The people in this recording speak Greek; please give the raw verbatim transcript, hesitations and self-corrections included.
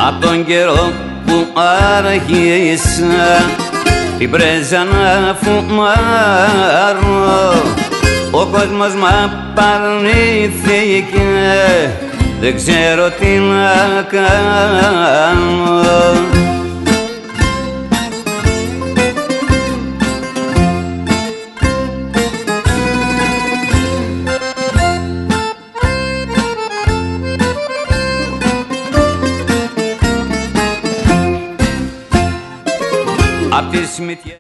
απ' τον καιρό που άρχισα την πρέζα να φουμάρω, ο κόσμος μ' απαρνήθηκε, δεν ξέρω τι να κάνω.